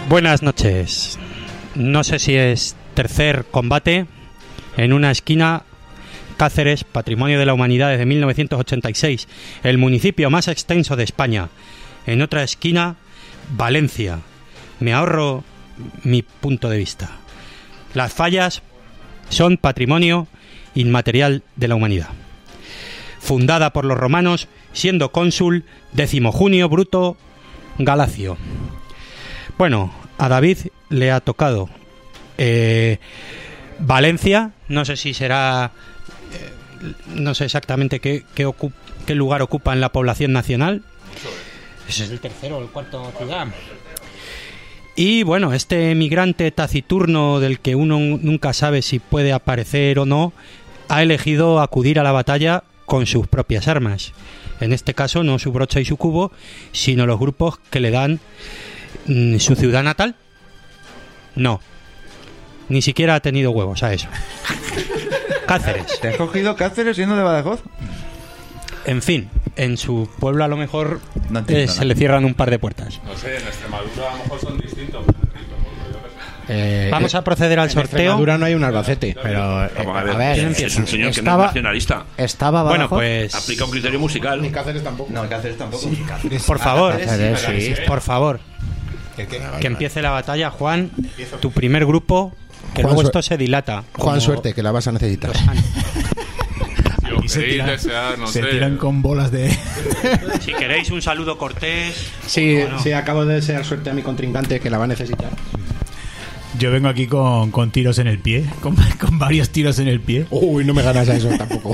Buenas noches. No sé si es tercer combate. En una esquina, Cáceres, Patrimonio de la Humanidad desde 1986, el municipio más extenso de España. En otra esquina, Valencia. Me ahorro mi punto de vista. Las Fallas son Patrimonio Inmaterial de la Humanidad. Fundada por los romanos, siendo cónsul 10 junio Bruto Galacio. Bueno, a David le ha tocado Valencia. No sé si será... no sé exactamente qué lugar ocupa en la población nacional. Es el tercero o el cuarto ciudad. Y bueno, este emigrante taciturno del que uno nunca sabe si puede aparecer o no, ha elegido acudir a la batalla con sus propias armas. En este caso no su brocha y su cubo, sino los grupos que le dan su ciudad natal. No, ni siquiera ha tenido huevos a eso. Cáceres. ¿Te has cogido Cáceres siendo de Badajoz? En fin, en su pueblo a lo mejor se le cierran un par de puertas. No sé, en Extremadura a lo mejor son distintos. Vamos a proceder al sorteo. En Extremadura no hay un Albacete, pero a ver, es un señor que no es nacionalista. Estaba Badajoz. Bueno, pues aplica un criterio musical. Ni Cáceres tampoco. No, Cáceres tampoco. Sí, Cáceres. por favor, Cáceres, sí. por favor, que empiece la batalla, Juan. Tu primer grupo, que Juan, luego esto se dilata. Juan, suerte, que la vas a necesitar. Y se tiran con bolas de... Si queréis un saludo cortés. Sí, no. sí, acabo de desear suerte a mi contrincante, que la va a necesitar. Yo vengo aquí con tiros en el pie, con varios tiros en el pie. Uy, no me ganas a eso tampoco.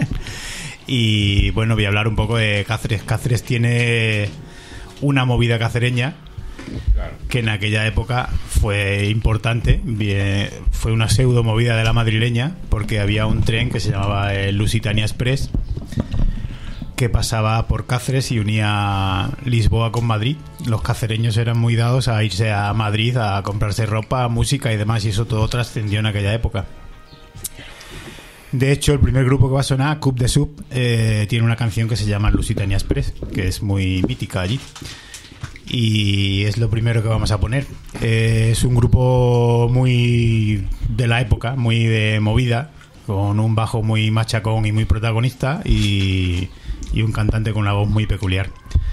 Y bueno, voy a hablar un poco de Cáceres. Cáceres tiene una movida cacereña que en aquella época fue importante. Fue una pseudo movida de la madrileña, porque había un tren que se llamaba el Lusitania Express, que pasaba por Cáceres y unía Lisboa con Madrid. Los cacereños eran muy dados a irse a Madrid a comprarse ropa, música y demás, y eso todo trascendió en aquella época. De hecho, el primer grupo que va a sonar, Coup de Sub, tiene una canción que se llama Lusitania Express, que es muy mítica allí. Y es lo primero que vamos a poner. Es un grupo muy de la época, muy de movida, con un bajo muy machacón y muy protagonista, y un cantante con una voz muy peculiar.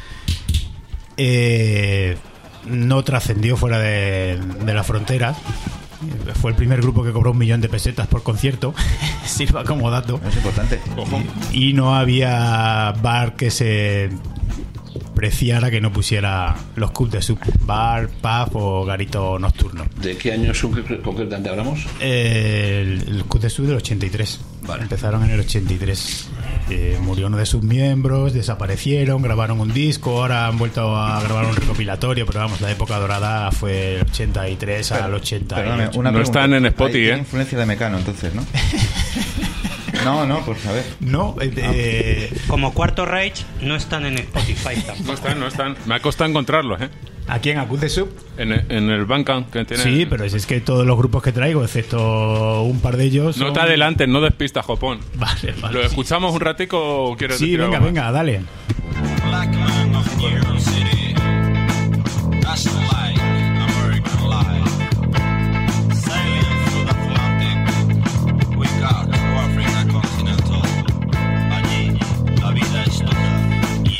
No trascendió fuera de la frontera. Fue el primer grupo que cobró 1 millón de pesetas por concierto. Sirva como dato. Es importante. Y no había bar que se preciara que no pusiera los Coup de Sub, bar, pub o garito nocturno. ¿De qué año concretamente hablamos? El Coup de Sub del 83. Vale. Empezaron en el 83. Murió uno de sus miembros, desaparecieron, grabaron un disco, ahora han vuelto a grabar un recopilatorio, pero vamos, la época dorada fue el 83 al 80. No están en Spotify, Tiene influencia de Mecano, entonces, ¿no? No, por saber. No, Como Cuarto Reich no están en Spotify tampoco. No están. Me ha costado encontrarlos, ¿eh? ¿A quién? ¿A Coup de Sub? En el Bandcamp que tiene. Sí, pero es que todos los grupos que traigo, excepto un par de ellos... No te adelantes, no despistas, Jopón. Vale. ¿Lo escuchamos un ratico o quieres decir algo más? Venga, dale. Black man of New York City. That's the light, American life. Sailing through the Atlantic, we got to Africa continental. Allí la vida es dura y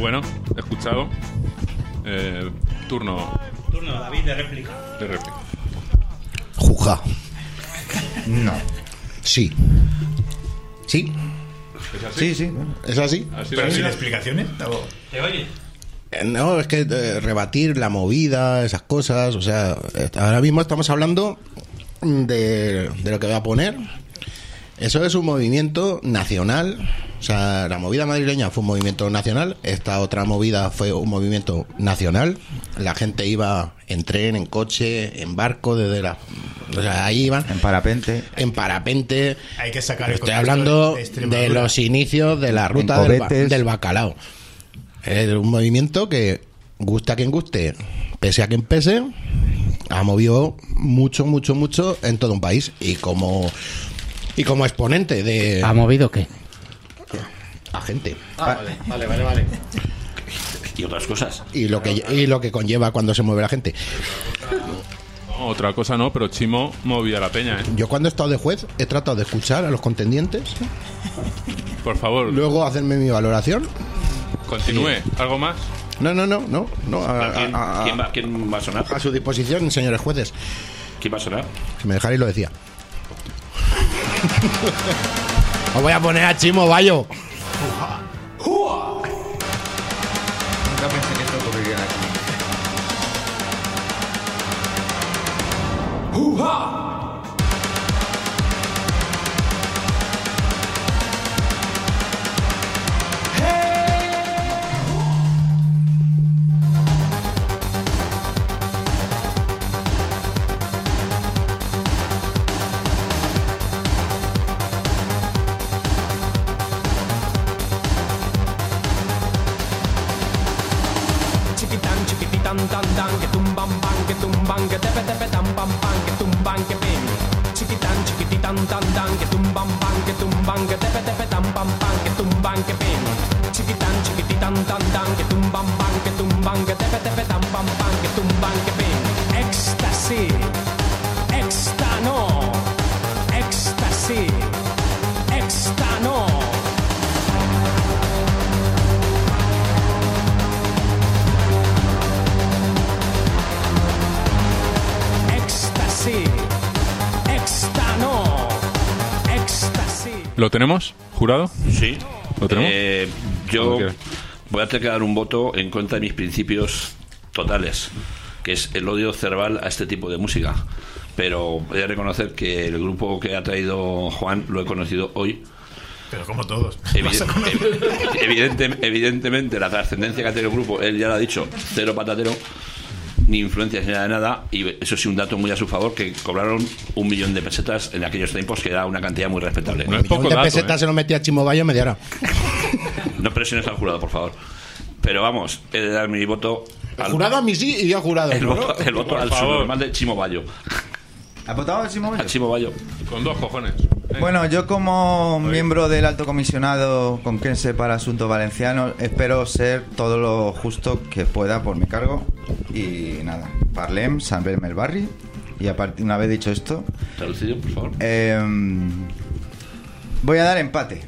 Bueno, escuchado. Turno David de réplica. Juja. No. Sí. Sí. ¿Es así? Sí. Es así. ¿Pero sin explicaciones? ¿Te oye? No, es que rebatir la movida, esas cosas, o sea, ahora mismo estamos hablando de lo que voy a poner. Eso es un movimiento nacional, o sea, la movida madrileña fue un movimiento nacional, esta otra movida fue un movimiento nacional, la gente iba en tren, en coche, en barco, o sea, ahí iban. En parapente. Hay que sacar el Estoy hablando de los inicios de la ruta del bacalao. Es un movimiento que, guste a quien guste, pese a quien pese, ha movido mucho en todo un país. Y como exponente de... ¿Ha movido qué? A gente. Vale. Y otras cosas. Y lo que conlleva cuando se mueve la gente. No, otra cosa no, pero Chimo movía la peña, ¿eh? Yo cuando he estado de juez he tratado de escuchar a los contendientes. Por favor. Luego hacerme mi valoración. Continúe. ¿Algo más? No. ¿Quién va a sonar? A su disposición, señores jueces. ¿Quién va a sonar? Si me dejáis lo decía. Os voy a poner a Chimo Bayo. Nunca pensé que esto ocurriría aquí. Chiquitán, tan, tan, que tumban, que tepe, tepe, tam, pam, pam, que tumban, que pim. Chiquititán, tan, tan, que tumban, que tepe, tepe, tam, pam, pam, que tumban, que pim. Chiquititán, tan, tan, que tumban, que tepe, tepe, tam, pam, pam, que tumban, que pim. Éxtasy, éxtano, éxtasy, éxtano. ¿Lo tenemos, jurado? Sí. ¿Lo tenemos? Yo voy a tener que dar un voto en contra de mis principios totales, que es el odio cerval a este tipo de música. Pero voy a reconocer que el grupo que ha traído Juan lo he conocido hoy. Pero como todos. Evidentemente, la trascendencia que ha tenido el grupo, él ya lo ha dido, cero patatero, ni influencias ni nada de nada, y eso sí, un dato muy a su favor, que cobraron 1 millón de pesetas en aquellos tiempos, que era una cantidad muy respetable. No es poco de dato, pesetas se lo metía a Chimo Bayo media hora. No presiones al jurado, por favor. Pero vamos, he de dar mi voto al jurado, a mí sí, y yo al jurado. el voto al subnormal de Chimo Bayo. ¿Has votado a Chimo Bayo? Al Chimo Bayo. Con 2 cojones. Bueno, yo como miembro del Alto Comisionado conquense para Asuntos Valencianos espero ser todo lo justo que pueda por mi cargo. Y nada, parlem, sabem el barri. Y aparte, una vez dicho esto, Traducido, por favor. voy a dar empate.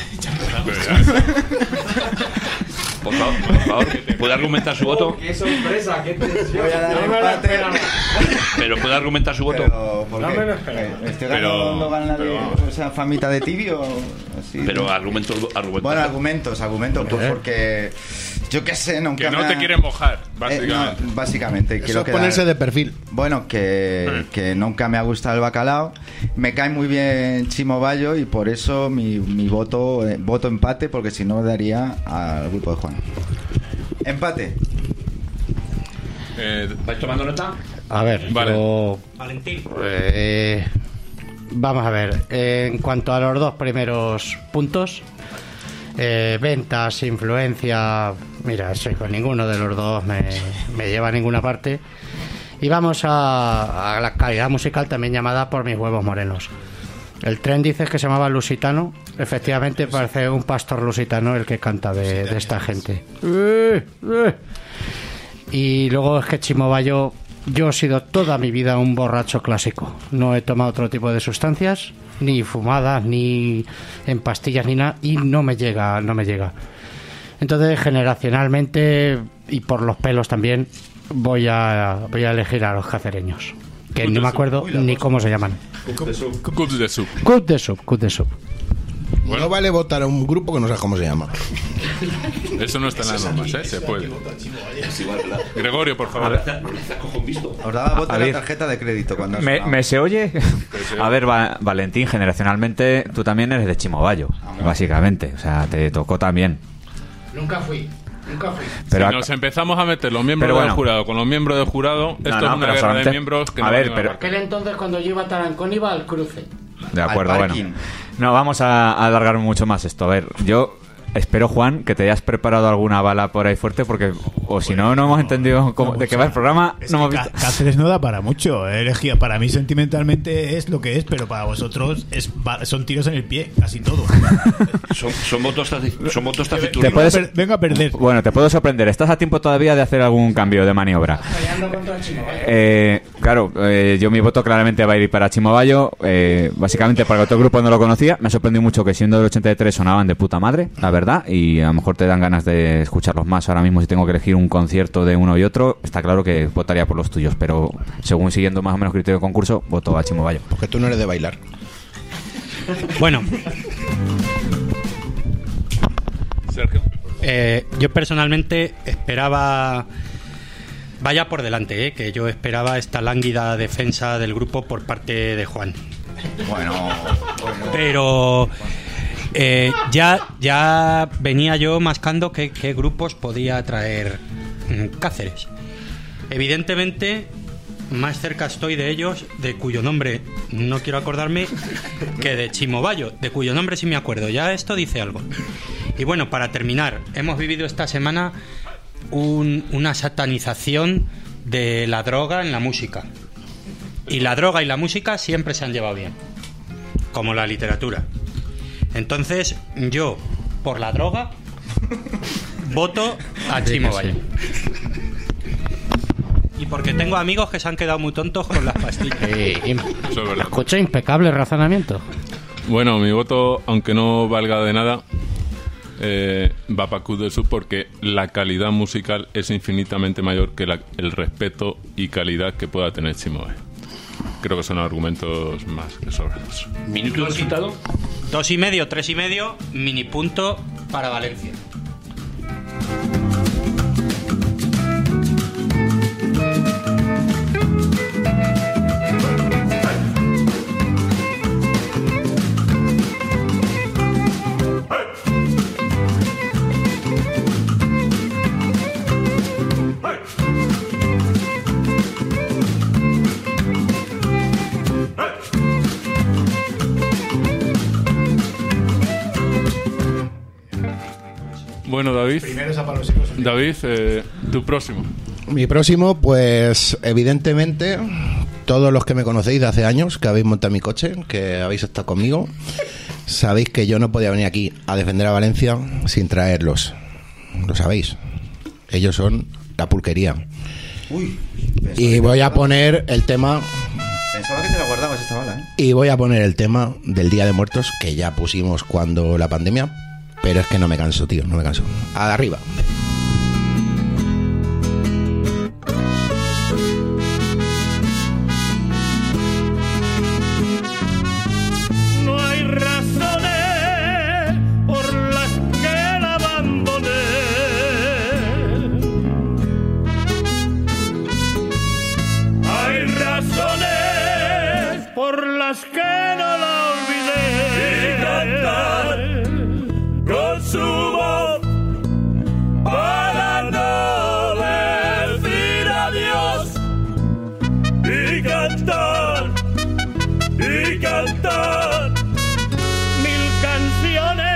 Por favor, ¿puede argumentar su voto? ¡Qué sorpresa! ¡Qué tensión! Voy a dar empate. Pero ¿puede argumentar su voto? Pero, ¿por No qué? me lo espero. ¿Estoy Pero- ganando ganar pero- o sea, famita de tibio? Así, Pero argumentos. Bueno, argumentos, pues porque yo qué sé, nunca Que no me te ha- quieren mojar, básicamente. no, básicamente. Eso quiero es ponerse quedar- de perfil. Bueno, que nunca me ha gustado el bacalao. Me cae muy bien Chimo Bayo y por eso mi voto empate, porque si no daría al grupo de Juan. Empate. ¿Vais tomando nota? A ver, Vale. Valentín. Vamos a ver. En cuanto a los 2 primeros puntos, ventas, influencia. Mira, soy con ninguno de los dos me lleva a ninguna parte. Y vamos a la calidad musical también llamada por mis huevos morenos. El tren dices que se llamaba Lusitano. Efectivamente parece un pastor lusitano el que canta de esta gente. Y luego es que Chimo Bayo, yo he sido toda mi vida un borracho clásico. No he tomado otro tipo de sustancias, ni fumadas, ni en pastillas, ni nada, y no me llega. Entonces, generacionalmente y por los pelos también, voy a elegir a los cacereños. Que no me acuerdo ni cómo se llaman. Cup de Soup. Cup de Soup. Bueno. No vale votar a un grupo que no sabes cómo se llama. Eso no está en las normas, ¿eh? Se puede. Gregorio, por favor. Os daba voto A en la ver. tarjeta de crédito cuando ¿Me se oye? A ver, Valentín, generacionalmente tú también eres de Chimobayo, básicamente. O sea, te tocó también. Nunca fui. Pero si nos empezamos a meter los miembros Pero bueno. del jurado con los miembros del jurado, esto no, es una pero guerra solamente- de miembros que a no ver, van pero- a Aquel entonces, cuando yo iba a Tarancón, iba al cruce. De acuerdo, Al bueno. parking. No, vamos a alargar mucho más esto. A ver, yo espero, Juan, que te hayas preparado alguna bala por ahí fuerte, porque o si no, no hemos entendido de qué va el programa. Es No que hemos visto. Cáceres no da para mucho. Elegía, para mí sentimentalmente es lo que es, pero para vosotros son tiros en el pie, casi todo. Son votos Te taciturnos. puedes- Venga a perder. Bueno, te puedo sorprender. Estás a tiempo todavía de hacer algún cambio de maniobra. Claro, yo mi voto claramente va a ir para Chimobayo. Básicamente para el otro grupo no lo conocía. Me ha sorprendido mucho que siendo del 83 sonaban de puta madre, la verdad. Y a lo mejor te dan ganas de escucharlos más. Ahora mismo, si tengo que elegir un concierto de uno y otro, está claro que votaría por los tuyos. Pero según siguiendo más o menos criterio de concurso, voto a Chimobayo. Porque tú no eres de bailar. Bueno, Sergio. yo personalmente esperaba... Vaya por delante, que yo esperaba esta lánguida defensa del grupo por parte de Juan. Bueno. Pero ya venía yo mascando qué grupos podía traer Cáceres. Evidentemente, más cerca estoy de ellos, de cuyo nombre no quiero acordarme, que de Chimobayo, de cuyo nombre sí me acuerdo. Ya esto dice algo. Y bueno, para terminar, hemos vivido esta semana una satanización de la droga en la música. Y la droga y la música siempre se han llevado bien, como la literatura. Entonces, yo, por la droga, voto a Chimobayo. Y porque tengo amigos que se han quedado muy tontos con las pastillas. Eso es verdad. Escucha, impecable razonamiento. Bueno, mi voto, aunque no valga de nada, va para Cup de Soup porque la calidad musical es infinitamente mayor que el respeto y calidad que pueda tener Chimobayo. Creo que son argumentos más que sobrados. Minuto de resultado. 2,5, 3,5, mini punto para Valencia. Bueno, David. David, tu próximo. Mi próximo, pues evidentemente, todos los que me conocéis de hace años, que habéis montado mi coche, que habéis estado conmigo, sabéis que yo no podía venir aquí a defender a Valencia sin traerlos. Lo sabéis. Ellos son la pulquería. Uy. Y voy a poner el tema... Pensaba que te la guardabas esta bala, ¿eh? Y voy a poner el tema del Día de Muertos, que ya pusimos cuando la pandemia, pero es que no me canso, tío, no me canso. A arriba. No hay razones por las que la abandoné. Hay razones por las que no la olvidé. Y cantar con su voz para no decir adiós. Y cantar mil canciones.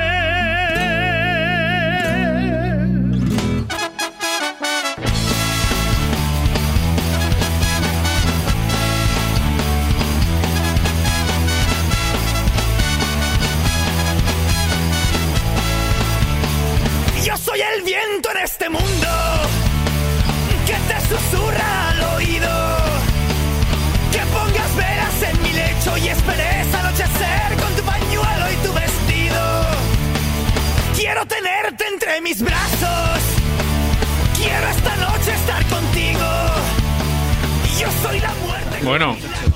Yo soy el viento en este mundo que te susurra al oído. Que pongas velas en mi lecho y esperes anochecer con tu pañuelo y tu vestido. Quiero tenerte entre mis brazos. Quiero esta noche estar contigo. Yo soy la muerte. Bueno,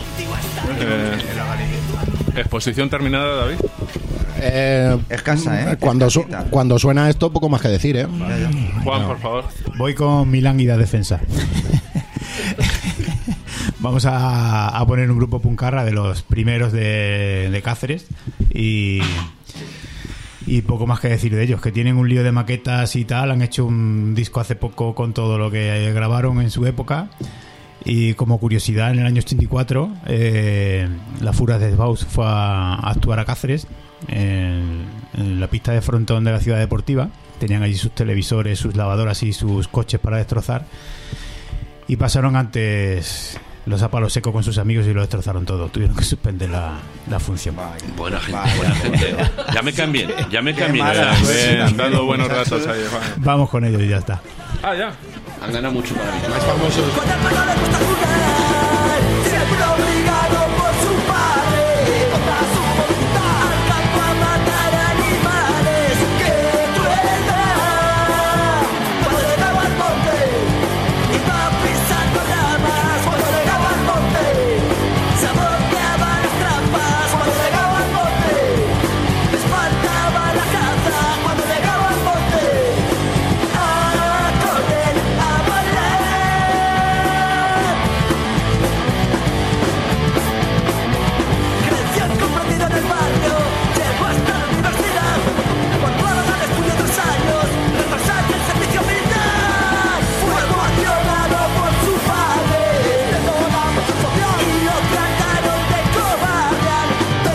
exposición terminada, David. Escasa, ¿eh? Cuando suena esto, poco más que decir, ¿eh? Juan, por favor. Voy con mi lánguida defensa. Vamos a poner un grupo puncarra de los primeros de Cáceres y poco más que decir de ellos, que tienen un lío de maquetas y tal. Han hecho un disco hace poco con todo lo que grabaron en su época. Y como curiosidad, en el año 84 la Fura de Baus fue a actuar a Cáceres en la pista de frontón de la ciudad deportiva. Tenían allí sus televisores, sus lavadoras y sus coches para destrozar, y pasaron antes los a palo seco con sus amigos y lo destrozaron todo. Tuvieron que suspender la función. Buena gente. Ya me caen bien. Bien, dando buenos ratos ahí, Juan. Vamos con ellos y ya está. Ah, ya. Han ganado mucho para mí. Más famosos. Con el palo le gusta jugar, siempre obligado por su padre. Contra su voluntad, al campo a matar animales. ¡Qué crueldad! Cuando llegaba al monte, iba pisando ramas. Cuando llegaba al monte, se volteaba las trampas. Cuando llegaba al monte, les faltaba la caza. Cuando llegaba al monte, a correr, a bailar. Creció comprendido en el barrio, llegó hasta la universidad. Cuando al estudio 3 años, retrasar el servicio militar. Fue coaccionado por su padre, de toda mucha social, y lo trataron de cobarde al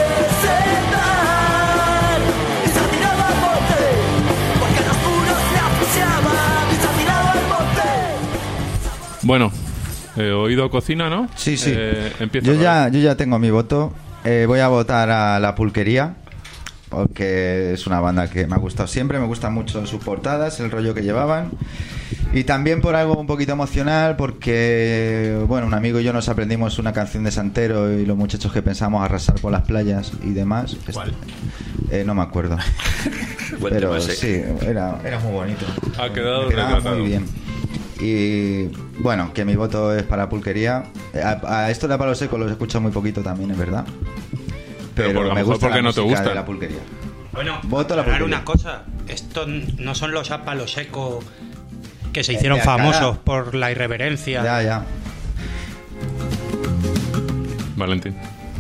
desertar. Y se tiraba al monte, porque los puros le asfixiaban. Y se tiraba al monte. Bueno, oído cocina, ¿no? Sí, sí. Empieza. Yo ya tengo mi voto. Voy a votar a La Pulquería, porque es una banda que me ha gustado siempre. Me gustan mucho sus portadas, el rollo que llevaban. Y también por algo un poquito emocional, porque, bueno, un amigo y yo nos aprendimos una canción de Santero y los muchachos que pensamos arrasar por las playas y demás. ¿Cuál? No me acuerdo. Buen Pero tema ese. sí, era muy bonito. Ha quedado Me quedaba retratado. muy bien. Y bueno, que mi voto es para Pulquería. A esto de Palo Seco lo he escuchado muy poquito también, es verdad. Pero por lo me mejor gusta porque la no te música gusta. de La Pulquería. Bueno, Voto a La aclarar Pulquería. una cosa. Estos no son los a palo seco que se hicieron de Alcalá. famosos por la irreverencia. Ya. Valentín.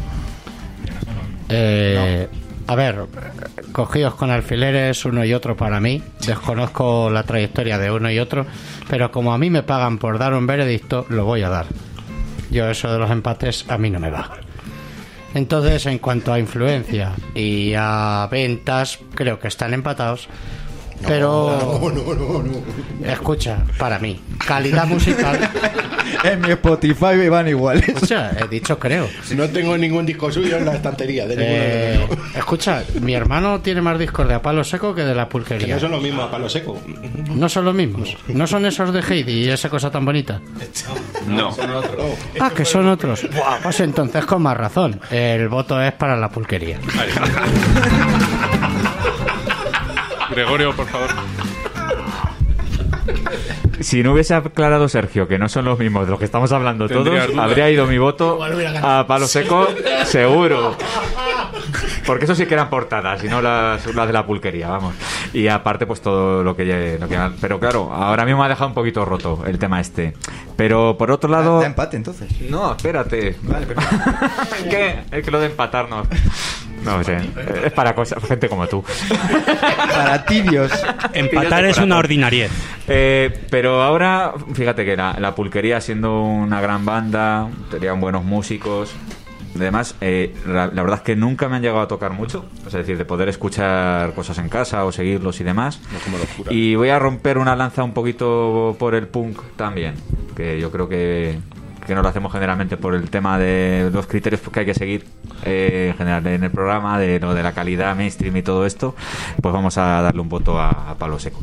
A ver, cogidos con alfileres uno y otro para mí. Desconozco la trayectoria de uno y otro, pero como a mí me pagan por dar un veredicto, lo voy a dar. Yo eso de los empates a mí no me va. Entonces, en cuanto a influencia y a ventas, creo que están empatados. Pero No. escucha, para mí, calidad musical. En mi Spotify van iguales. Escucha, he dicho creo. No tengo ningún disco suyo en la estantería. De ninguno de los dos. Escucha, mi hermano tiene más discos de A Palo Seco que de La Que Pulquería. no son los mismos a palo seco. No son los mismos. No son esos de Heidi y esa cosa tan bonita. No. Ah, que son otros. Buah, pues entonces con más razón. El voto es para La Pulquería. Gregorio, por favor. Si no hubiese aclarado Sergio que no son los mismos de los que estamos hablando Tendrías todos, dudas. habría ido mi voto a Palo Seco seguro. Porque eso sí que eran portadas y no las de La Pulquería, vamos. Y aparte, pues todo lo que pero claro, ahora mismo me ha dejado un poquito roto el tema este. Pero por otro lado... Da empate, entonces. No, espérate. Vale, perfecto. Es que lo de empatar no sé. Es para gente como tú. Para tibios. Empatar es una ordinariez. Pero ahora, fíjate que la Pulquería, siendo una gran banda, tenían buenos músicos. Además, la verdad es que nunca me han llegado a tocar mucho. Es decir, de poder escuchar cosas en casa o seguirlos y demás. Y voy a romper una lanza un poquito por el punk también. Que yo creo que no lo hacemos generalmente por el tema de los criterios que hay que seguir en general en el programa, de lo de la calidad mainstream y todo esto. Pues vamos a darle un voto a Palo Seco.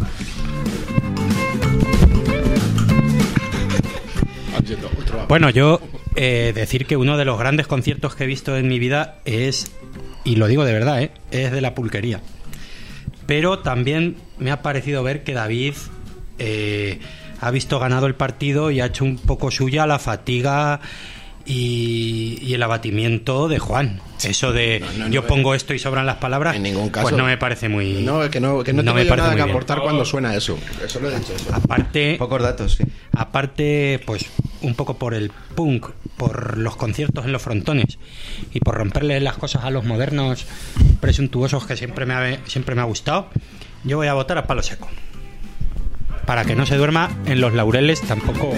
Bueno, yo decir que uno de los grandes conciertos que he visto en mi vida es, y lo digo de verdad, es de La Pulquería. pero también me ha parecido ver que David ha visto ganado el partido y ha hecho un poco suya la fatiga y el abatimiento de Juan. Eso de yo pongo esto y sobran las palabras, en ningún caso. pues no me parece muy... No, es que no tengo me yo parece nada muy que bien. aportar cuando suena eso. Eso lo he dicho. Eso. Aparte, Pocos datos, sí. aparte, pues un poco por el punk, por los conciertos en los frontones y por romperle las cosas a los modernos presuntuosos que siempre me ha gustado, yo voy a votar a palo seco. Para que no se duerma en los laureles tampoco.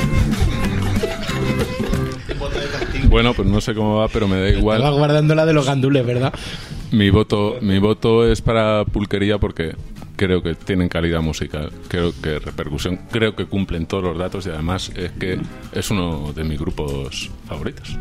Bueno, pues no sé cómo va, pero me da igual. Estaba guardando la de los gandules, ¿verdad? Mi voto es para Pulquería porque creo que tienen calidad musical, creo que repercusión, creo que cumplen todos los datos y además es que es uno de mis grupos favoritos.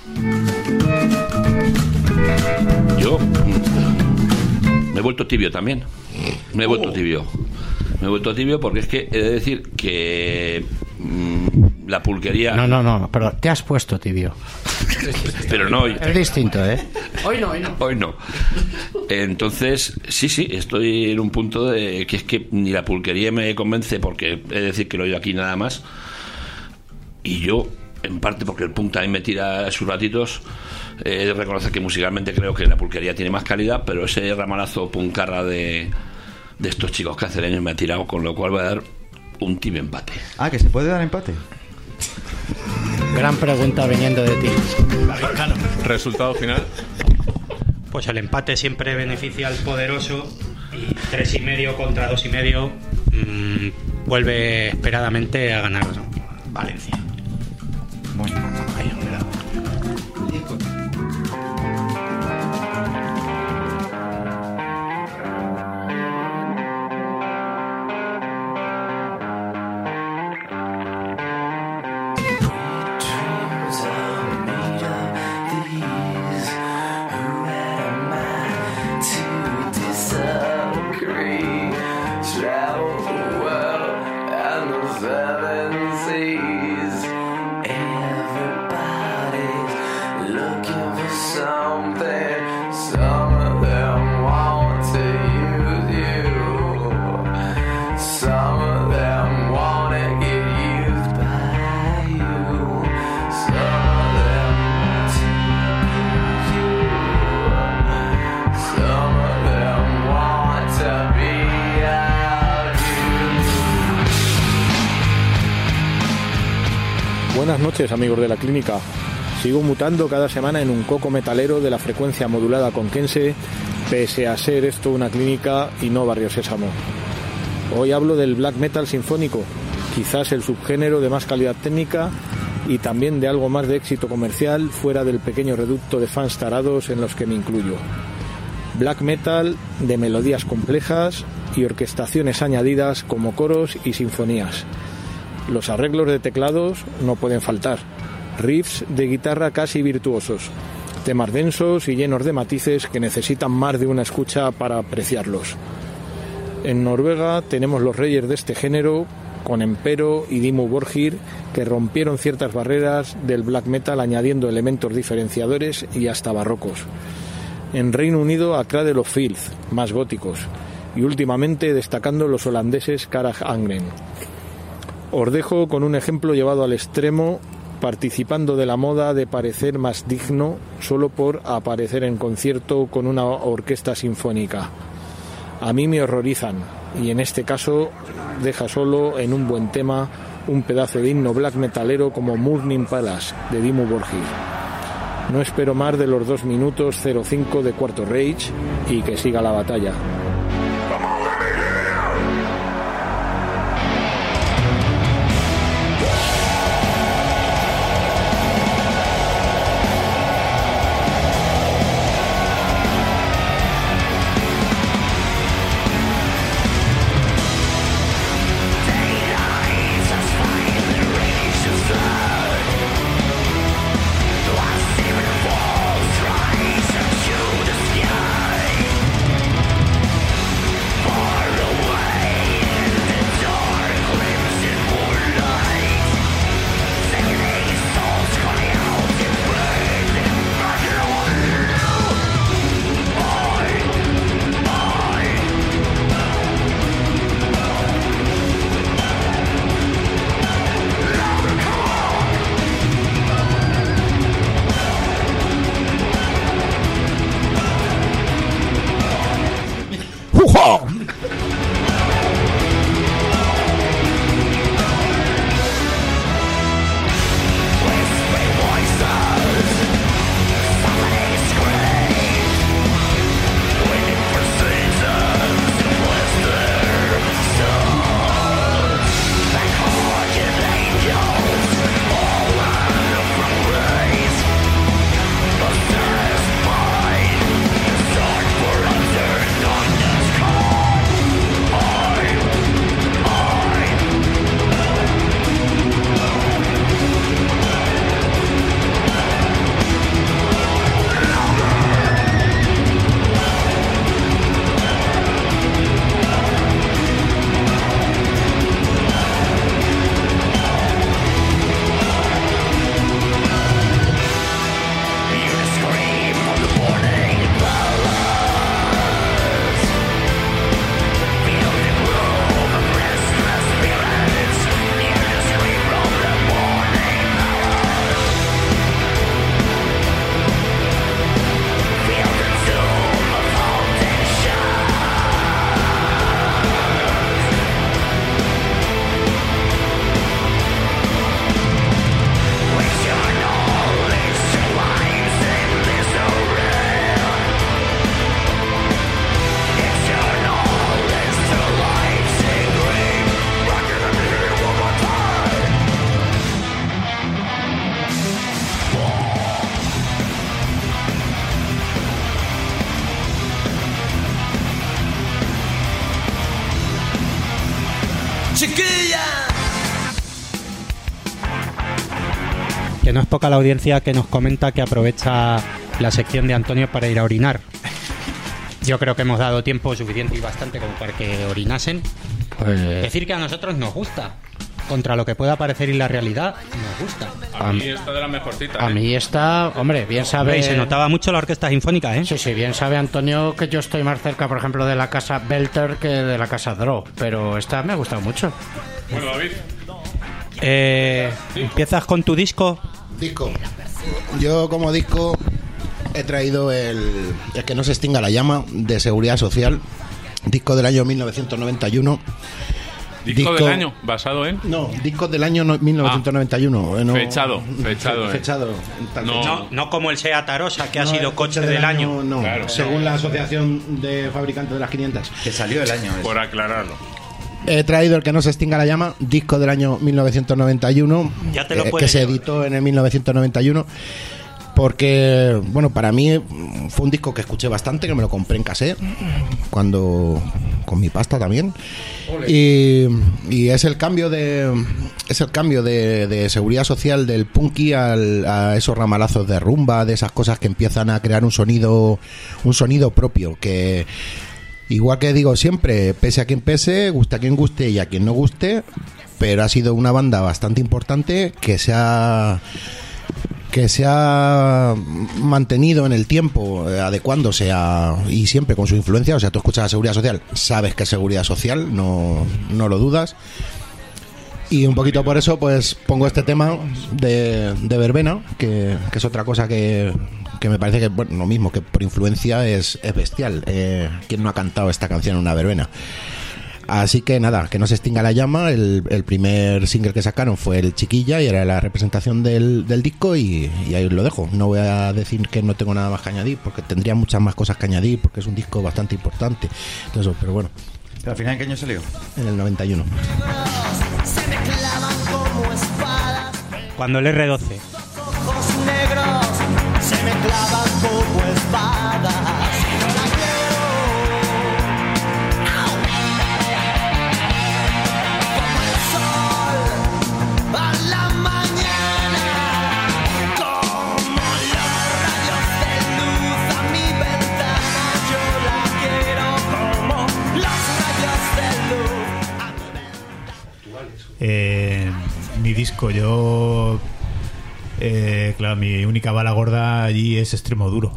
Yo me he vuelto tibio también. Me he vuelto tibio porque es que he de decir que la Pulquería... No, pero te has puesto tibio. Pero no... Es distinto, ¿eh? Hoy no. Entonces, sí, estoy en un punto de que es que ni la Pulquería me convence, porque he de decir que lo he oído aquí nada más. Y yo, en parte porque el punk también me tira sus ratitos, he de reconocer que musicalmente creo que la Pulquería tiene más calidad, pero ese ramalazo puncarra de estos chicos cacereños me ha tirado, con lo cual voy a dar un tibio empate. Ah, que se puede dar empate. Gran pregunta viniendo de ti. Resultado final. Pues el empate siempre beneficia al poderoso y 3,5 contra 2,5 vuelve esperadamente a ganar Valencia. Bueno, Ahí, cuidado. Buenas noches, amigos de la clínica. Sigo mutando cada semana en un coco metalero de la frecuencia modulada conquense, pese a ser esto una clínica y no Barrio Sésamo. Hoy hablo del black metal sinfónico, quizás el subgénero de más calidad técnica y también de algo más de éxito comercial fuera del pequeño reducto de fans tarados en los que me incluyo. Black metal de melodías complejas y orquestaciones añadidas como coros y sinfonías. Los arreglos de teclados no pueden faltar, riffs de guitarra casi virtuosos, temas densos y llenos de matices que necesitan más de una escucha para apreciarlos. En Noruega tenemos los reyes de este género, con Empero y Dimmu Borgir, que rompieron ciertas barreras del black metal añadiendo elementos diferenciadores y hasta barrocos. En Reino Unido a Cradle of Filth, más góticos, y últimamente destacando los holandeses Karag Angren. Os dejo con un ejemplo llevado al extremo, participando de la moda de parecer más digno solo por aparecer en concierto con una orquesta sinfónica. A mí me horrorizan, y en este caso deja solo en un buen tema un pedazo de himno black metalero como Mourning Palace de Dimmu Borgir. No espero más de los 2 minutos 05 de Cuarto Reich y que siga la batalla. chiquilla. Que no es poca la audiencia que nos comenta que aprovecha la sección de Antonio para ir a orinar. Yo creo que hemos dado tiempo suficiente y bastante como para que orinasen. Pues, Decir que a nosotros nos gusta. Contra lo que pueda parecer y la realidad, nos gusta. A mí esta de las mejorcitas. a mí está, hombre, bien sabe. Y se notaba mucho la orquesta sinfónica, ¿eh? Sí, sí, bien sabe Antonio que yo estoy más cerca, por ejemplo, de la casa Belter que de la casa Draw. Pero esta me ha gustado mucho. Bueno, David. ¿Empiezas con tu disco? Disco. Yo como disco he traído el que no se extinga la llama, de Seguridad Social, disco del año 1991. ¿Disco del año? ¿Basado en? No, disco del año 1991. No, Fechado. Fechado. No como el Seat Arosa, que ha sido coche del año. No, Claro. según la Asociación de Fabricantes de las 500. Que salió el año. Por aclararlo. He traído el que no se extinga la llama, disco del año 1991, Ya te lo que puedes se llevar. editó en el 1991, porque, bueno, para mí fue un disco que escuché bastante, que me lo compré en cassette, con mi pasta también, y es el cambio de Seguridad Social del punky a esos ramalazos de rumba, de esas cosas que empiezan a crear un sonido propio, que igual que digo siempre, pese a quien pese, guste a quien guste y a quien no guste, pero ha sido una banda bastante importante que se ha mantenido en el tiempo, adecuándose y siempre con su influencia. O sea, tú escuchas a Seguridad Social, sabes que es Seguridad Social, no lo dudas. Y un poquito por eso pues pongo este tema de Verbena, que es otra cosa que me parece que, bueno, lo mismo, que por influencia es bestial. ¿Quién no ha cantado esta canción en una verbena? Así que nada, que no se extinga la llama. El primer single que sacaron fue el Chiquilla y era la representación del disco, y ahí os lo dejo. No voy a decir que no tengo nada más que añadir, porque tendría muchas más cosas que añadir, porque es un disco bastante importante. Entonces, pero bueno. ¿Pero al final en qué año salió? En el 91. Se me clavan como espadas. Cuando el R12. Ojos negros se me clavan como espadas. No la quiero. ¡Au! Como el sol a la mañana, como los rayos de luz a mi ventana. Yo la quiero como los rayos de luz a mi ventana. Mi disco, yo claro, mi única bala gorda allí es Extremoduro.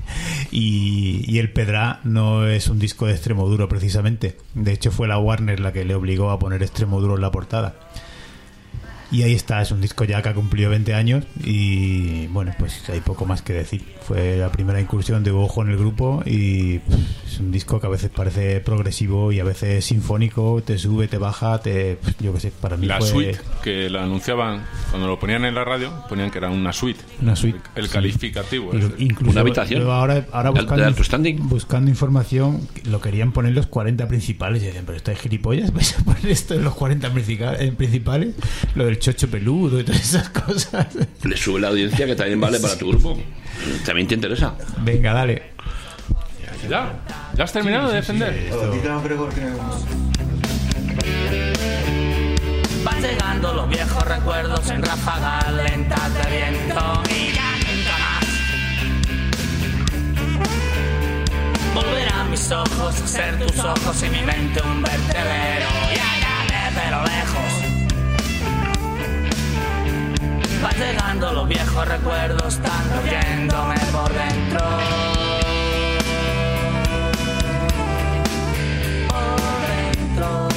y el Pedrá no es un disco de Extremoduro precisamente. De hecho fue la Warner la que le obligó a poner Extremoduro en la portada. Y ahí está, es un disco ya que ha cumplido 20 años y bueno, pues hay poco más que decir. Fue la primera incursión de Ojo en el grupo y es un disco que a veces parece progresivo y a veces sinfónico, te sube, te baja, yo qué sé, para mí La fue suite, que la anunciaban cuando lo ponían en la radio, ponían que era una suite. una suite. El Sí. calificativo. Y ese. incluso Una habitación. luego ahora ¿De alto standing? buscando información, lo querían poner los 40 principales y decían, pero esto es gilipollas, vais a poner esto en los 40 principales, lo del chocho peludo y todas esas cosas. Le sube la audiencia, que también vale para tu grupo. También te interesa. Venga, dale. ¿Ya? ¿Ya has terminado de defender? Van llegando los viejos recuerdos en ráfagas lentas de viento y ya nunca más volverán mis ojos a ser tus ojos y mi mente un vertedero. Y allá desde lo lejos van llegando los viejos recuerdos, están huyéndome por dentro. Por dentro.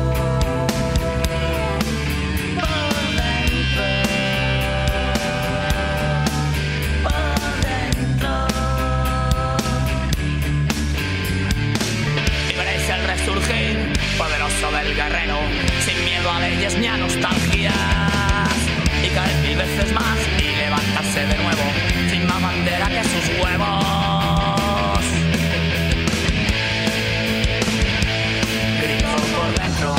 Resurgir, poderoso del guerrero, sin miedo a leyes ni a nostalgias, y caer 1000 veces más y levantarse de nuevo, sin más bandera que sus huevos. Grito por dentro.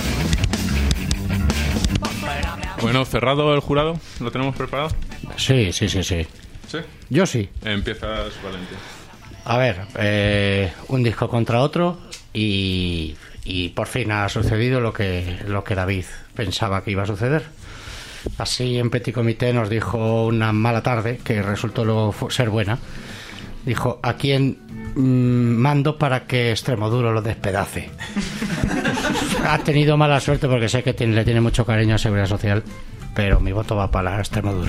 Bueno, cerrado el jurado, ¿lo tenemos preparado? Sí. ¿Sí? Yo sí. Empiezas, Valentín. A ver, un disco contra otro y Y por fin ha sucedido lo que David pensaba que iba a suceder. Así en Petit Comité nos dijo una mala tarde, que resultó luego ser buena. Dijo: ¿a quién mando para que Extremoduro lo despedace? Ha tenido mala suerte porque sé que le tiene mucho cariño a Seguridad Social, pero mi voto va para Extremoduro.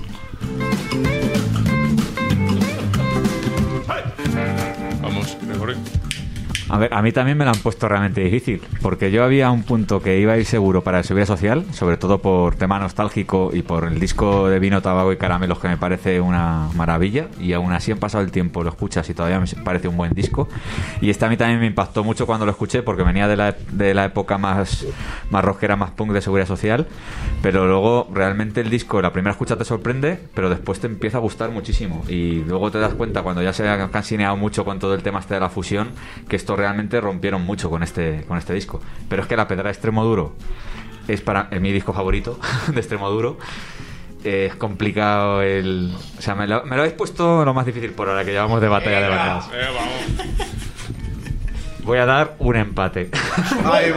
Vamos, Gregorio. A ver, a mí también me lo han puesto realmente difícil, porque yo había un punto que iba a ir seguro para la Seguridad Social, sobre todo por tema nostálgico y por el disco de Vino, Tabaco y Caramelos, que me parece una maravilla, y aún así han pasado el tiempo, lo escuchas y todavía me parece un buen disco. Y este a mí también me impactó mucho cuando lo escuché, porque venía de la época más rockera, más punk de Seguridad Social, pero luego realmente el disco, la primera escucha te sorprende, pero después te empieza a gustar muchísimo, y luego te das cuenta, cuando ya se ha cansineado mucho con todo el tema este de la fusión, que esto realmente rompieron mucho con este disco. Pero es que La Pedra de Extremoduro es mi disco favorito de Extremoduro. Es complicado o sea, me lo habéis puesto lo más difícil por ahora, que llevamos de batalla de bandadas. Voy a dar un empate. ¡Ay,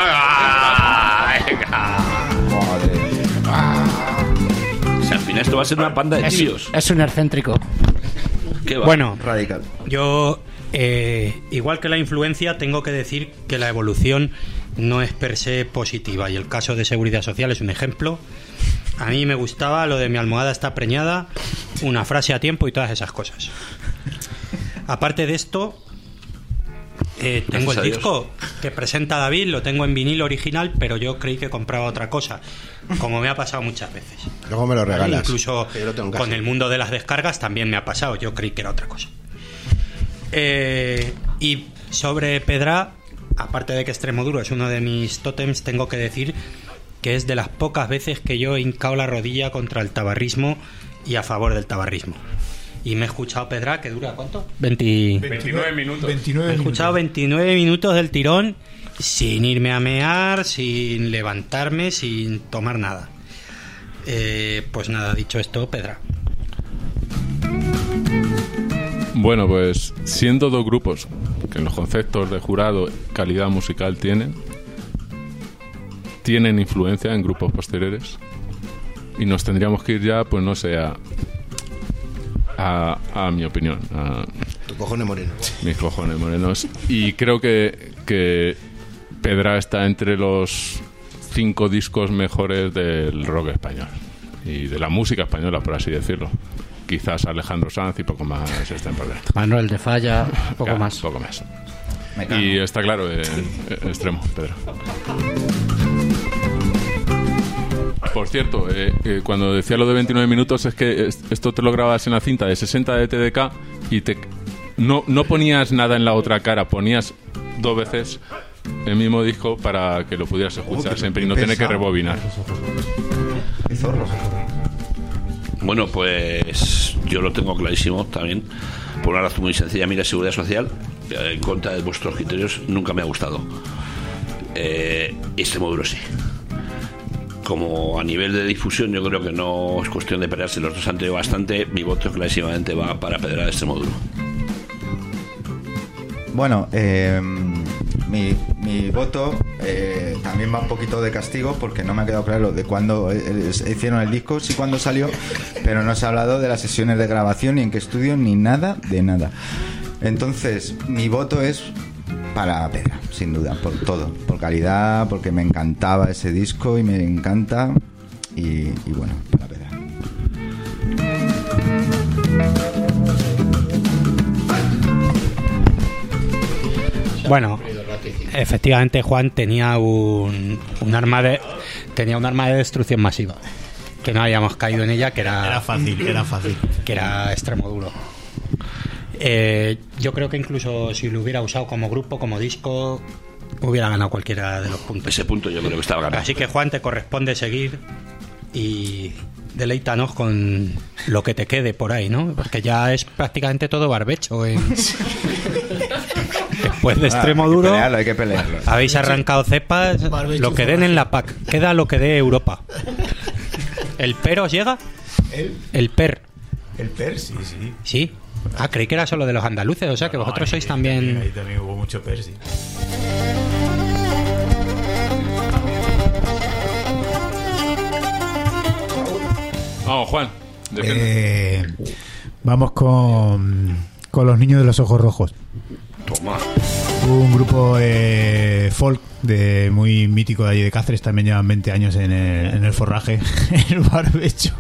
O sea, al final esto va a ser una panda de tibios. Es un excéntrico. ¿Qué va? Bueno, radical. Yo, igual que la influencia, tengo que decir que la evolución no es per se positiva, y el caso de Seguridad Social es un ejemplo. A mí me gustaba lo de mi almohada está preñada, una frase a tiempo y todas esas cosas. Aparte de esto, tengo el disco que presenta David, lo tengo en vinilo original, pero yo creí que compraba otra cosa, como me ha pasado muchas veces. Luego me lo regalas. Incluso con el mundo de las descargas también me ha pasado, yo creí que era otra cosa. Y sobre Pedra, aparte de que Extremoduro es uno de mis tótems, tengo que decir que es de las pocas veces que yo he hincado la rodilla contra el tabarrismo y a favor del tabarrismo. Y me he escuchado Pedra, que dura ¿cuánto? 29 minutos. He escuchado 29 minutos del tirón, sin irme a mear, sin levantarme, sin tomar nada. Pues nada, dicho esto, Pedra. Bueno, pues siendo dos grupos que en los conceptos de jurado calidad musical tienen influencia en grupos posteriores, y nos tendríamos que ir ya, pues no sé, a mi opinión, a tu cojones moreno, mis cojones morenos, y creo que Pedra está entre los 5 discos mejores del rock español y de la música española, por así decirlo. Quizás Alejandro Sanz y poco más estén por dentro. Manuel de Falla, poco Claro, más. Poco más. Y está claro, extremo, Pedro. Por cierto, cuando decía lo de 29 minutos, es que esto te lo grabas en la cinta de 60 de TDK y no ponías nada en la otra cara, ponías 2 veces el mismo disco para que lo pudieras escuchar siempre y no tener que rebobinar. Qué zorros. Bueno, pues yo lo tengo clarísimo también, por una razón muy sencilla. A mí la Seguridad Social, en contra de vuestros criterios, nunca me ha gustado. Extremoduro sí. Como a nivel de difusión, yo creo que no es cuestión de pelearse, los dos han tenido bastante. Mi voto clarísimamente va para Pedra de Extremoduro. Bueno, mi voto también va un poquito de castigo, porque no me ha quedado claro de cuándo hicieron el disco, sí cuándo salió, pero no se ha hablado de las sesiones de grabación, ni en qué estudio, ni nada de nada. Entonces, mi voto es para Pedra, sin duda, por todo, por calidad, porque me encantaba ese disco y me encanta, y bueno, para Pedra. Bueno, efectivamente Juan tenía un arma de destrucción masiva, que no habíamos caído en ella, que era fácil, que era Extremoduro. Yo creo que incluso si lo hubiera usado como grupo, como disco, hubiera ganado cualquiera de los puntos. Ese punto yo creo que estaba ganado. Así que Juan, te corresponde seguir y deleítanos con lo que te quede por ahí, ¿no? Porque ya es prácticamente todo barbecho. Después de Extremoduro, hay que pelearlo. habéis arrancado cepas, lo que den en la PAC, queda lo que dé Europa. ¿El PER os llega? El PER. El PER, sí. Sí. Ah, creí que era solo de los andaluces, o sea que vosotros sois también... Ahí también hubo mucho PER, sí. Juan, defiende. Vamos con los niños de los ojos rojos. Toma. Un grupo folk muy mítico de allí de Cáceres. También llevan 20 años en el forraje, en el barbecho.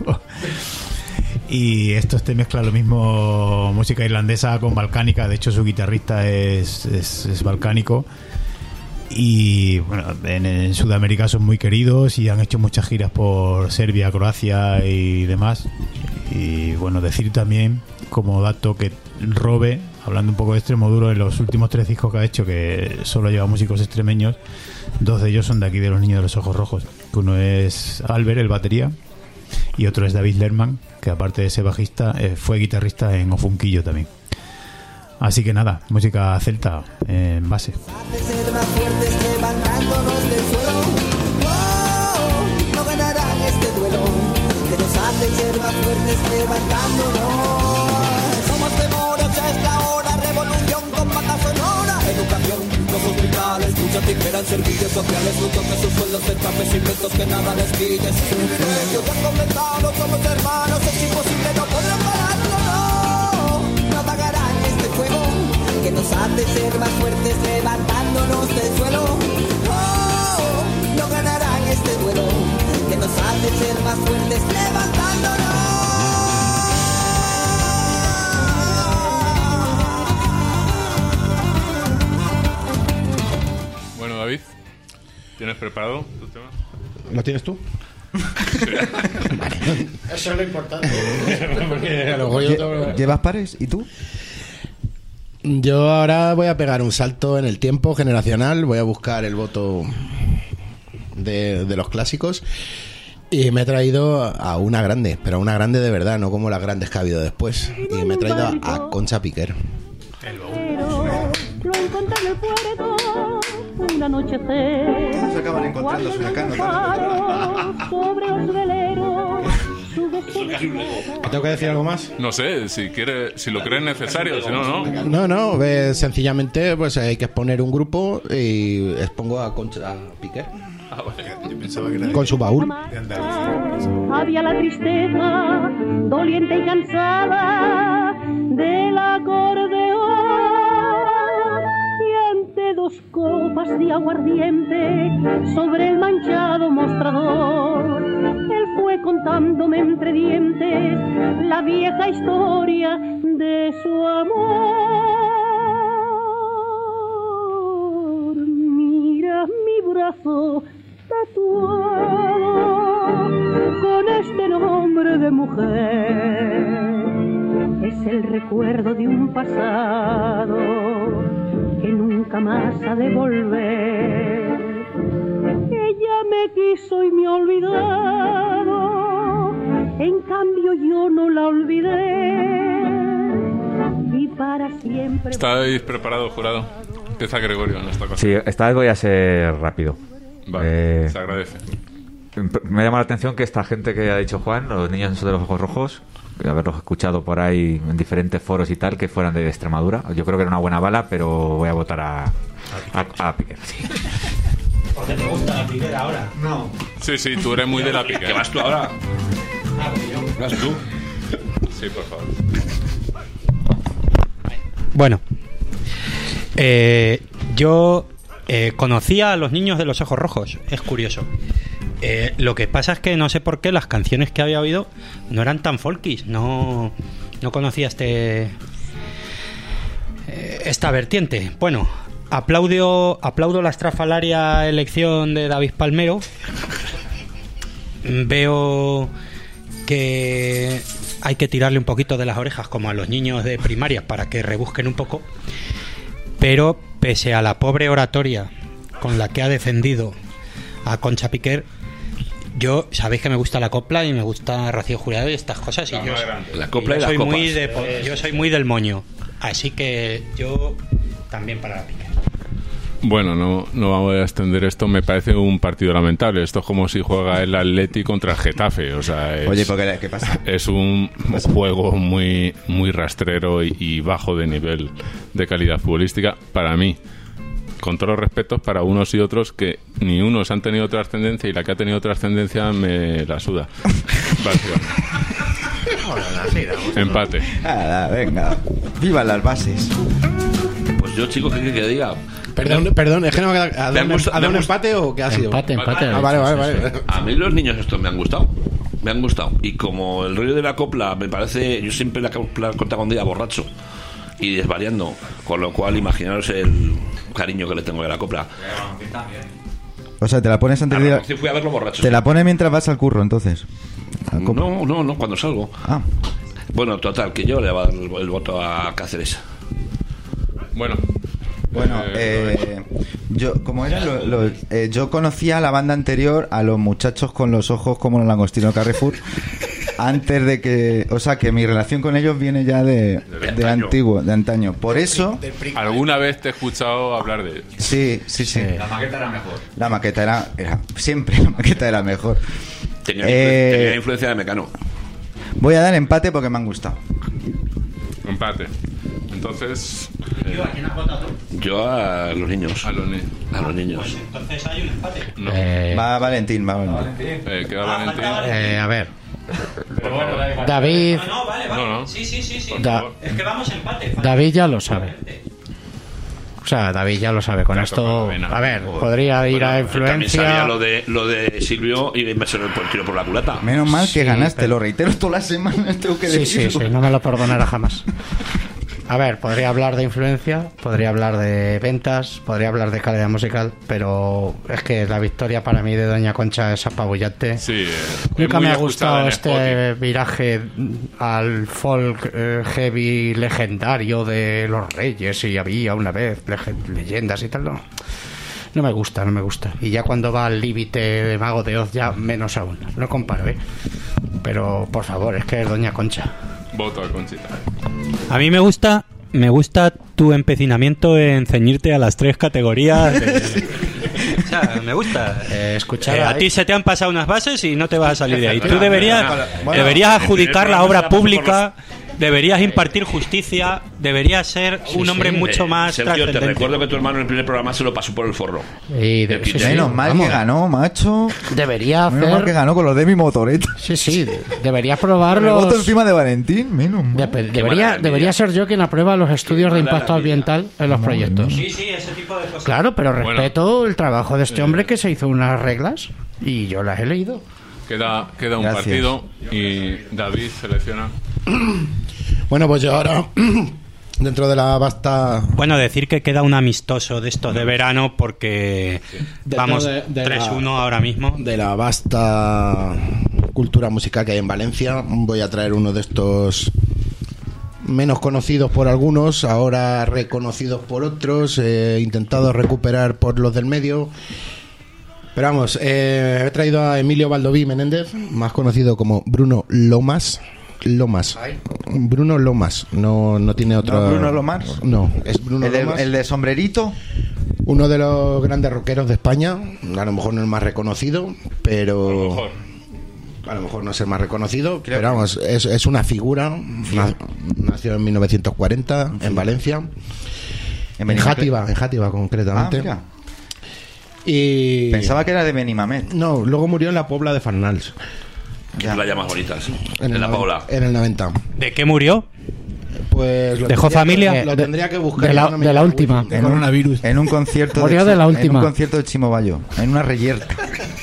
Y estos te mezclan lo mismo música irlandesa con balcánica. De hecho, su guitarrista es balcánico. Y bueno, en Sudamérica son muy queridos y han hecho muchas giras por Serbia, Croacia y demás. Y bueno, decir también como dato que Robe, hablando un poco de Extremoduro, en los últimos 3 discos que ha hecho, que solo lleva músicos extremeños, 2 de ellos son de aquí, de los Niños de los Ojos Rojos. Uno es Albert, el batería, y otro es David Lerman, que aparte de ser bajista fue guitarrista en Ofunquillo también. Así que nada, música celta en base. Ser más fuertes levantándonos del suelo. Oh, no ganarán este duelo. Que nos hace ser más fuertes levantándonos. Somos temores a esta hora. Revolución con banda sonora. Educación, los hospitales, muchas tijeras, servicios sociales. No toques sus sueldos de capes, inventos que nada les quites. Yo te he comentado, somos hermanos. Es imposible, no podrán pararlo. No apagarán este fuego que nos hace ser más fuertes levantándonos del suelo. Oh, no ganarán este duelo que nos hace ser más fuertes levantándonos. Bueno, David, ¿tienes preparado tu tema? ¿Lo tienes tú? Vale. Eso es lo importante. Porque a lo mejor yo tengo- ¿Llevas pares? ¿Y tú? Yo ahora voy a pegar un salto en el tiempo generacional, voy a buscar el voto de los clásicos y me he traído a una grande, pero a una grande de verdad, no como las grandes que ha habido después. Y me he traído a Concha Piquer. Lo encontré en el puerto, un anochecer. ¿Cómo se acaban encontrando si acá no están? Sobre los veleros, ¿Te tengo que decir algo más? No sé, si lo crees necesario, si no, no. No, sencillamente pues hay que exponer un grupo y expongo a Concha Piquer. Yo pensaba que era Con su baúl. de Andalucía. había la tristeza, doliente y cansada del acordeón. Y ante 2 copas de aguardiente sobre el manchado mostrador, él fue contándome entre dientes la vieja historia de su amor. Mira mi brazo tatuado con este nombre de mujer. Es el recuerdo de un pasado que nunca más ha de volver. Ella me quiso y me ha olvidado, en cambio yo no la olvidé. Y para siempre. ¿Estáis preparados, jurado? Empieza Gregorio en esta cosa. Sí, esta vez voy a ser rápido. Vale, se agradece. Me llama la atención que esta gente que ha dicho Juan, los niños de los ojos rojos, de haberlos escuchado por ahí en diferentes foros y tal, que fueran de Extremadura. Yo creo que era una buena bala, pero voy a votar a Piquer. Sí. Porque te gusta la Piquer ahora. No. Sí, tú eres muy de la Piquer. ¿Qué vas tú ahora? ¿Vas tú? Sí, por favor. Bueno, yo conocía a los niños de los ojos rojos, es curioso. Lo que pasa es que no sé por qué las canciones que había oído no eran tan folkis, no conocía esta vertiente. Bueno, aplaudo la estrafalaria elección de David Palmero. Veo que hay que tirarle un poquito de las orejas como a los niños de primaria para que rebusquen un poco, pero pese a la pobre oratoria con la que ha defendido a Concha Piquer, yo sabéis que me gusta la copla y me gusta Rocío Jurado y estas cosas, y La copla y las soy copas. yo soy muy del moño, así que yo también para la Piquer. Bueno, no vamos a extender esto. Me parece un partido lamentable. Esto es como si juega el Atleti contra el Getafe. O sea, Oye, ¿qué pasa? Es un juego muy, muy rastrero y bajo de nivel de calidad futbolística para mí. Con todos los respetos para unos y otros, que ni unos han tenido trascendencia y la que ha tenido trascendencia me la suda. Básicamente. Empate. Nada, venga. Viva las bases. Pues yo, chicos, ¿qué que diga? Perdón, es que no me ha quedado. ¿Ha dado un empate o qué ha sido? Empate. Ah, vale. A mí los niños estos me han gustado. Me han gustado. Y como el rollo de la copla me parece... Yo siempre la copla corta con día borracho y desvariando. Con lo cual, imaginaros el cariño que le tengo a la copla. O sea, te la pones antes de... Sí, fui a verlo borracho. Te la pones mientras vas al curro, entonces. No, cuando salgo. Ah. Bueno, total, que yo le voy a dar el voto a Cáceres. Bueno, yo, como era yo conocía a la banda anterior, a los muchachos con los ojos como los langostinos Carrefour, antes de que, o sea, que mi relación con ellos viene ya de antaño. Por eso, ¿alguna vez te he escuchado hablar de ellos? Sí. La maqueta era mejor. La maqueta era siempre la maqueta era mejor. Tenía influencia de Mecano. Voy a dar empate porque me han gustado. Empate. Entonces, ¿A quién has votado tú? Yo a los niños. a los niños. A los niños. Pues entonces hay un empate. No. Va Valentín. Queda Valentín. A ver. Por favor. David. No, vale. No. Sí. Por Da- favor. Es que vamos a empate. David ya lo sabe. O sea, David ya lo sabe. Con esto, a ver, podría ir a También sabía influencia. lo de Silvio y me salió el tiro por la culata. Menos mal que Sí, ganaste, pero- lo reitero todas las semanas, tengo que Sí, decirlo. no me lo perdonará jamás. A ver, podría hablar de influencia, podría hablar de ventas, podría hablar de calidad musical, pero es que la victoria para mí de Doña Concha es apabullante. Sí, Nunca muy me ha escuchada gustado en este viraje al folk heavy legendario de los Reyes y había una vez leyendas y tal. No me gusta. Y ya cuando va al límite de Mago de Oz, ya menos aún. No comparo, ¿eh? Pero, por favor, es que es Doña Concha. Voto a Conchita. A mí me gusta tu empecinamiento en ceñirte a las tres categorías. O sea, me gusta. Escuchar A ti se te han pasado unas bases y no te vas a salir de ahí. Tú deberías Bueno, adjudicar la el obra primer pública, deberías impartir justicia, deberías ser un hombre mucho más Sergio, te trascendente. recuerdo que tu hermano en el primer programa se lo pasó por el forro. Y Menos mal que ganó, macho. Debería Menos mal que hacer. ganó con los de mi motoreta. Sí, debería Me probarlo. voto encima de Valentín, menos mal. Debería ser yo quien aprueba los estudios de impacto ambiental en los proyectos. Sí, ese tipo de cosas. Claro, pero respeto el trabajo de este hombre que se hizo unas reglas y yo las he leído. Queda un Gracias. partido y David selecciona. Bueno, pues yo ahora, dentro de la vasta... Bueno, decir que queda un amistoso de estos de verano porque vamos Dentro de 3-1 ahora mismo. De la vasta cultura musical que hay en Valencia, voy a traer uno de estos menos conocidos por algunos, ahora reconocidos por otros, intentados recuperar por los del medio. Pero vamos, he traído a Emilio Baldoví Menéndez, más conocido como Bruno Lomas. Bruno Lomas, no tiene otro. ¿No, Bruno Lomas? No, es Bruno ¿El Lomas. de sombrerito? Uno de los grandes rockeros de España, a lo mejor no el más reconocido, pero a lo mejor no es el más reconocido, pero vamos, es una figura. Nació en 1940 en Valencia, en Játiva concretamente. Ah, mira. Y Pensaba que era de Benimamet. no, luego murió en la Pobla de Farnals. Qué playas más bonitas. En En la Paula. En el 90. ¿De qué murió? Pues lo ¿Dejó tendría familia? que- Lo tendría que buscar. De la, no me de la llamo última. Wifi. En un concierto Murió de la En última. un concierto de Chimo Bayo, en una reyerta.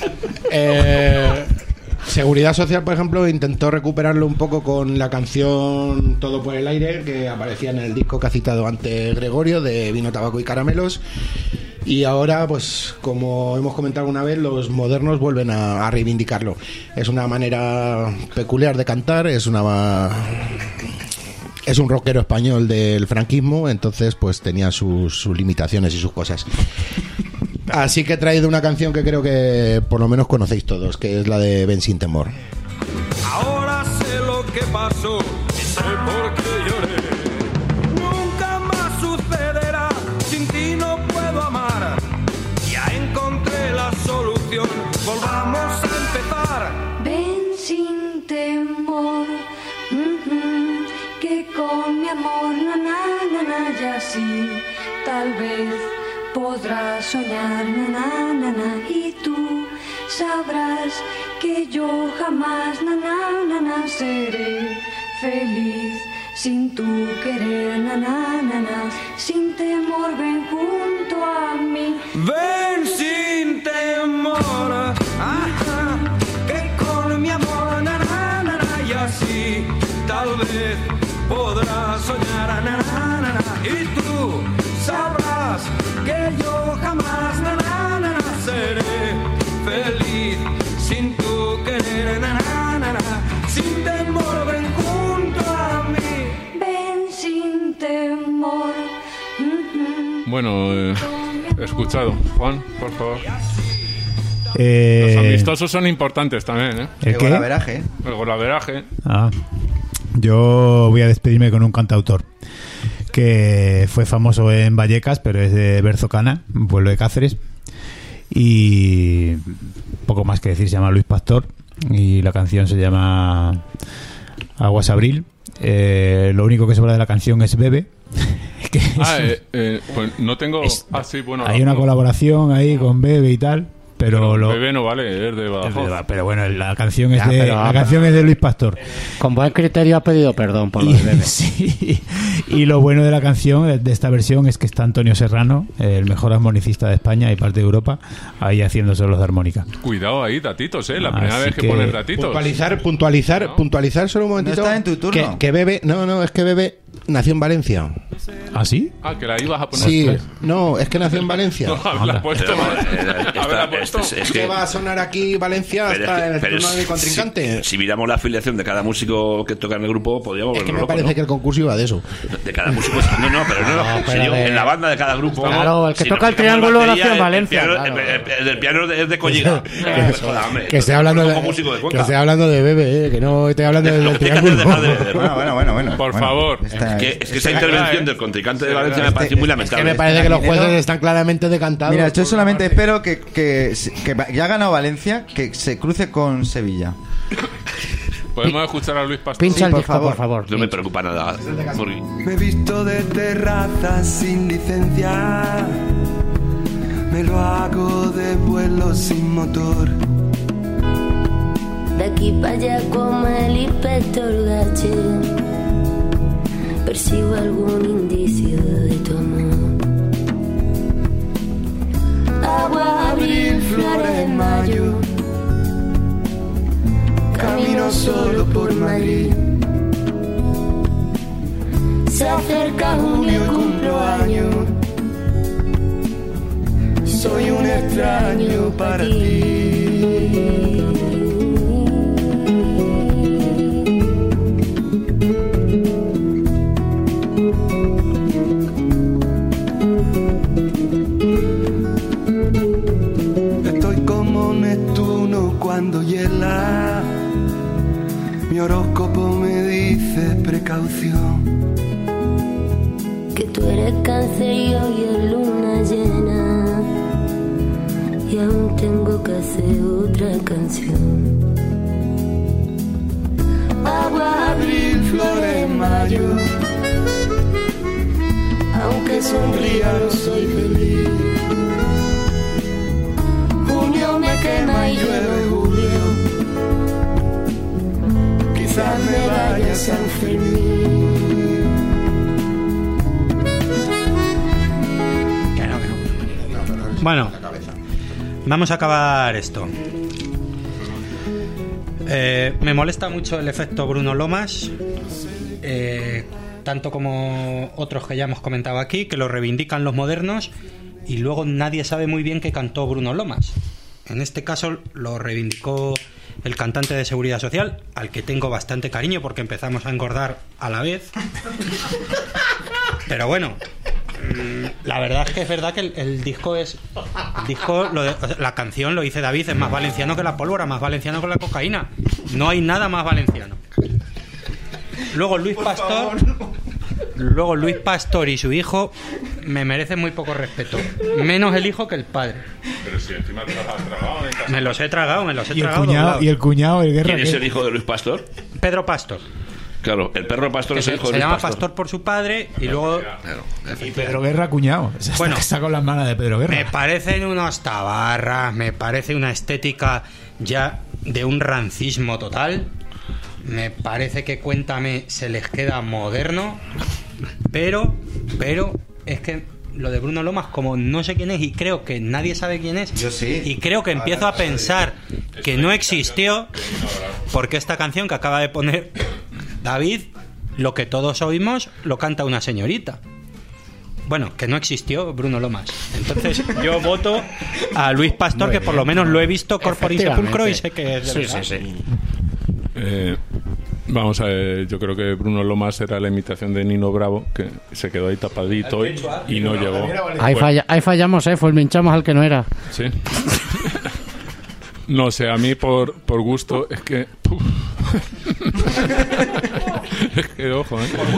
Seguridad Social, por ejemplo, intentó recuperarlo un poco con la canción Todo por el aire, que aparecía en el disco que ha citado antes Gregorio, de Vino, Tabaco y Caramelos. Y ahora, pues como hemos comentado alguna vez, los modernos vuelven a reivindicarlo. Es una manera peculiar de cantar, es un rockero español del franquismo, entonces pues tenía sus limitaciones y sus cosas. Así que he traído una canción que creo que por lo menos conocéis todos, que es la de Ven sin temor. Ahora sé lo que pasó y sé por qué lloré. Nunca más sucederá, sin ti no puedo amar. Ya encontré la solución, volvamos a empezar. Ven sin temor, que con mi amor, y así tal vez podrás soñar, y tú sabrás que yo jamás, seré feliz sin tu querer, na, na, na, na. Sin temor, ven junto a mí. Ven sin temor, ajá, que con mi amor, na, na, na, na, y así tal vez podrás soñar, na, na, na, na, y tú sabrás que yo jamás, na, na, na, na, seré feliz sin tu querer, na, na, na, na. Sin temor, ven junto a mí. Ven sin temor. Bueno, escuchado. Juan, por favor. Los Eh, amistosos son importantes también, ¿eh? ¿El qué? Golaveraje. El golaveraje. Ah, yo voy a despedirme con un cantautor que fue famoso en Vallecas, pero es de Berzocana, un pueblo de Cáceres, y poco más que decir, se llama Luis Pastor y la canción se llama Aguas Abril. Lo único que sobra de la canción es Bebe. Pues no tengo... sí, bueno. Hay una colaboración ahí con Bebe y tal, pero Bebé no vale, es de Badajoz. pero bueno, la canción es Ya, de pero- la canción es de Luis Pastor. Con buen criterio ha pedido perdón por lo de Bebe. Sí. Y lo bueno de la canción, de esta versión, es que está Antonio Serrano, el mejor armonicista de España y parte de Europa, ahí haciendo solos de armónica. Cuidado ahí, datitos, la primera Así vez que que- pones datitos. Puntualizar solo un momentito. No está en tu turno. Que Bebe, no, es que Bebe nació en Valencia. ¿Ah, sí? Ah, que la ibas a poner. Sí, no, es que nació en Valencia. No, haberla puesto mal. Haberla puesto. Es que va a sonar aquí Valencia Pero hasta es que- en el pero turno de mi contrincante. Si miramos la afiliación de cada músico que toca en el grupo, podríamos Es que verlo me loco, parece ¿no? que el concurso iba de eso. De cada músico. No, en pero serio, de- en la banda de cada grupo. Claro, el que si toca nos el triángulo fijamos nació en batería, Valencia, El piano, claro. el del piano es de Colliga. Joder, hombre, Que esté hablando como músico de que Cuenca. esté hablando de Bebe, que no esté hablando del Déjate triángulo. de dejar de- Bueno. Por Bueno, favor. esta- Es que esa intervención del contrincante de Valencia me parece muy Que lamentable. me parece que los jueces están claramente decantados. Mira, yo por solamente una parte. espero que ya ha ganado Valencia, que se cruce con Sevilla. Podemos escuchar a Luis Pastor. Pincha el por disco, favor. por favor. No me preocupa nada. Porque Me he visto de terrazas sin licencia, me lo hago de vuelo sin motor. De aquí para allá como el inspector Gache, persigo algún indicio de tu amor. Agua, abril, flores en mayo, camino solo por Madrid. Se acerca junio, cumplo años, soy un extraño para ti. Estoy como Neptuno cuando hiela, mi horóscopo me dice precaución. Que tú eres cáncer y hoy es luna llena, y aún tengo que hacer otra canción. Agua, abril, flores en mayo, aunque sonría no soy feliz. Junio me quema y llueve julio, quizás me vaya a San Fermín. Bueno, vamos a acabar esto. Me molesta mucho el efecto Bruno Lomas, tanto como otros que ya hemos comentado aquí, que lo reivindican los modernos y luego nadie sabe muy bien qué cantó Bruno Lomas. En este caso lo reivindicó el cantante de Seguridad Social, al que tengo bastante cariño porque empezamos a engordar a la vez. Pero bueno, la verdad es que es verdad que el disco es... El disco, la canción, lo dice David, es más valenciano que la pólvora, más valenciano que la cocaína. No hay nada más valenciano. Luego Luis Pastor y su hijo me merecen muy poco respeto. Menos el hijo que el padre. Pero si encima te los has tragado. Me los he tragado, me los he Y el tragado. cuñado, doblado. y el cuñado, el guerra. ¿Quién es ¿qué? el hijo de Luis Pastor? Pedro Pastor. Claro, el perro Pastor Que es el hijo de se Luis llama Pastor. Pastor por su padre y luego... Claro, Y Pedro Guerra, cuñado. Bueno. Está con las manos de Pedro Guerra. Me parecen unos tabarras, me parece una estética ya de un rancismo total. Me parece que Cuéntame se les queda moderno, pero es que lo de Bruno Lomas, como no sé quién es y creo que nadie sabe quién es, yo sí, y creo que empiezo a pensar que no existió, porque esta canción que acaba de poner David, lo que todos oímos, lo canta una señorita. Bueno, que no existió Bruno Lomas. Entonces yo voto a Luis Pastor, Muy que por bien. lo menos lo he visto corpore y sepulcro y sé Efectivamente. que es de verdad. Sí. Vamos a ver, yo creo que Bruno Lomas era la imitación de Nino Bravo, que se quedó ahí tapadito y no llegó. Ahí fallamos, fulminchamos al que no era. Sí. No sé, a mí por gusto es que... Es que ojo,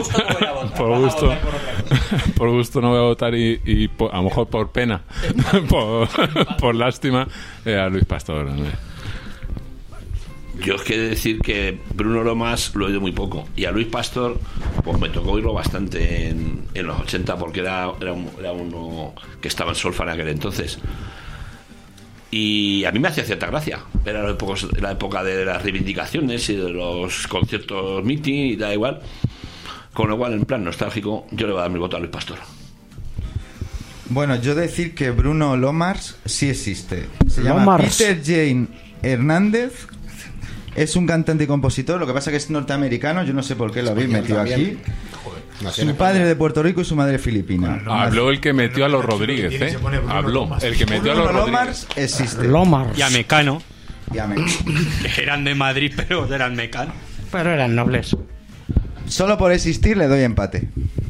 por gusto no voy a votar y a lo mejor por pena, por lástima, a Luis Pastor. Yo es que he de decir que Bruno Lomas lo he oído muy poco, y a Luis Pastor pues me tocó oírlo bastante en los 80, porque era uno que estaba en Solfa en aquel entonces, y a mí me hacía cierta gracia. Era la época de las reivindicaciones y de los conciertos meeting y da igual, con lo cual en plan nostálgico yo le voy a dar mi voto a Luis Pastor. Bueno, yo decir que Bruno Lomas sí existe. Se llama Lomas. Peter Jane Hernández. Es un cantante y compositor. Lo que pasa que es norteamericano. Yo no sé por qué lo habéis metido aquí. Su padre de Puerto Rico y su madre filipina. Habló el que metió a los Rodríguez, ¿eh? Habló el que metió a los Bruno Rodríguez. Lomas existe. Lomas. Y a Mecano. Y Eran de Madrid, pero eran Mecano. Pero eran nobles. Solo por existir le doy empate.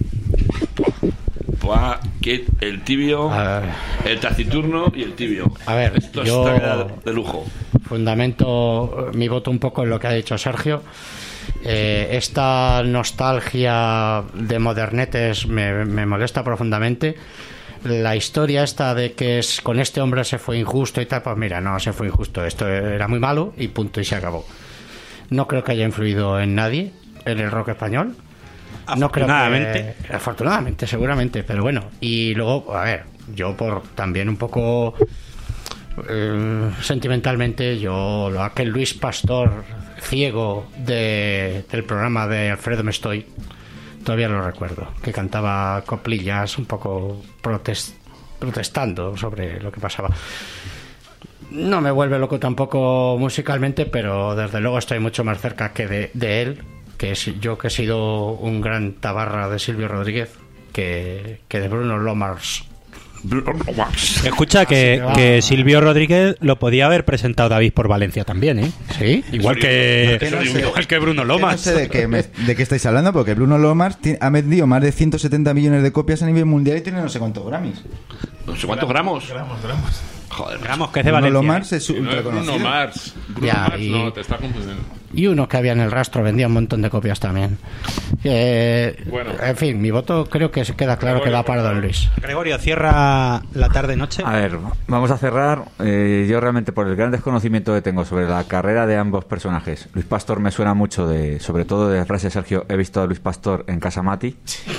Pues que el tibio, el taciturno y el tibio. A ver, esto yo está de lujo. Fundamento mi voto un poco en lo que ha dicho Sergio. Esta nostalgia de modernetes me molesta profundamente. La historia esta de que con este hombre se fue injusto y tal, pues mira, no se fue injusto, esto era muy malo y punto, y se acabó. No creo que haya influido en nadie en el rock español. No creo Afortunadamente. que, afortunadamente, seguramente, pero bueno. Y luego, a ver, yo por también un poco sentimentalmente, yo aquel Luis Pastor ciego del programa de Alfredo Mestoy, todavía lo recuerdo, que cantaba coplillas un poco protestando sobre lo que pasaba. No me vuelve loco tampoco musicalmente, pero desde luego estoy mucho más cerca que de él, que es yo, que he sido un gran tabarra de Silvio Rodríguez, que de Bruno Lomas. Escucha que Silvio Rodríguez lo podía haber presentado David por Valencia también, ¿eh? Sí. Igual que Bruno Lomas. No sé de qué estáis hablando, porque Bruno Lomas ha vendido más de 170 millones de copias a nivel mundial y tiene no sé cuántos Grammys. No sé cuántos gramos. Joder, Gramos, que es de Bruno Valencia. Lomas es No ultra es Bruno conocido. Mars. Bruno Ya, Mars, y- no, te está confundiendo. Y uno que había en el rastro vendía un montón de copias también. Bueno. En fin, mi voto creo que se queda claro que va para Don Luis. Gregorio, cierra la tarde-noche. A ver, vamos a cerrar. Yo realmente, por el gran desconocimiento que tengo sobre la carrera de ambos personajes, Luis Pastor me suena mucho sobre todo de la frase de Sergio, he visto a Luis Pastor en Casa Mati.